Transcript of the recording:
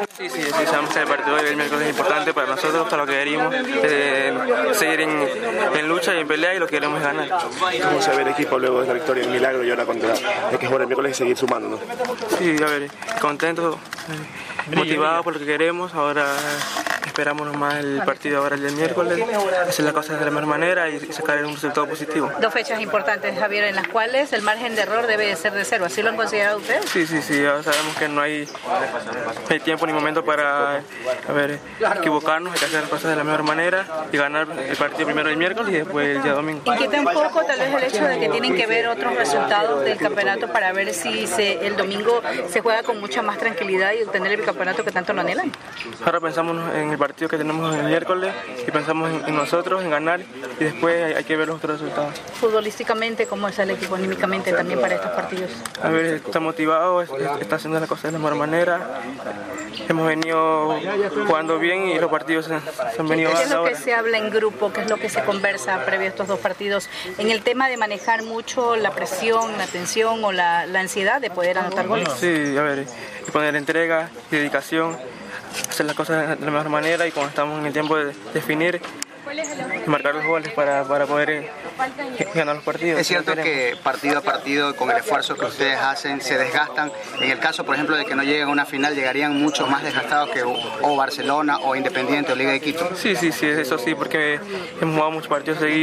Sí, sabemos que el partido del miércoles es importante para nosotros, para lo que queremos, seguir en lucha y en pelea, y lo que queremos es ganar. ¿Cómo se ve el equipo luego de la victoria en Milagro y ahora contra el que juega el miércoles y seguir sumando, ¿no? Sí, a ver, contento, motivado por lo que queremos. Ahora esperamos nomás el partido ahora el miércoles, hacer las cosas de la mejor manera y sacar un resultado positivo. Dos fechas importantes, Javier, en las cuales el margen de error debe ser de cero. ¿Así lo han considerado ustedes? Sí, ya sabemos que no hay tiempo ni momento para equivocarnos. Hay que hacer las cosas de la mejor manera y ganar el partido primero el miércoles y después el día domingo. Inquieta un poco tal vez el hecho de que tienen que ver otros resultados del campeonato para ver si el domingo se juega con mucha más tranquilidad y obtener el bicampeonato que tanto lo anhelan. Ahora pensamos en el partido que tenemos el miércoles y pensamos en nosotros, en ganar, y después hay que ver los otros resultados. Futbolísticamente, ¿cómo está el equipo anímicamente también para estos partidos? A ver, está motivado, está haciendo las cosas de la mejor manera. Hemos venido jugando bien y los partidos se han venido ¿Qué es lo ahora. que se habla en grupo? ¿Qué es lo que se conversa previo a estos dos partidos? En el tema de manejar mucho la presión, la tensión o la ansiedad de poder anotar goles. Sí, a ver, y poner entrega, dedicación, hacer las cosas de la mejor manera, y cuando estamos en el tiempo de definir, marcar los goles para poder ganar los partidos. Es cierto que partido a partido, con el esfuerzo que ustedes hacen, se desgastan. En el caso, por ejemplo, de que no lleguen a una final, llegarían mucho más desgastados que o Barcelona o Independiente o Liga de Quito. Sí, eso sí, porque hemos jugado muchos partidos seguidos.